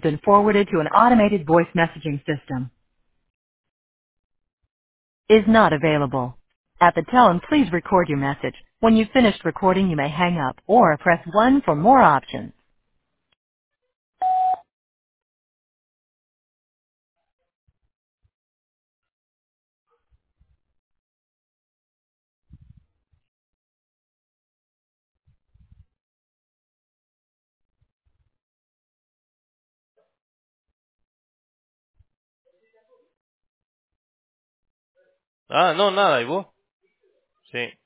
been forwarded to an automated voice messaging system. Is not available. At the tone, please record your message. When you've finished recording, you may hang up or press 1 for more options. Ah, no, nada, ¿y vos? Sí.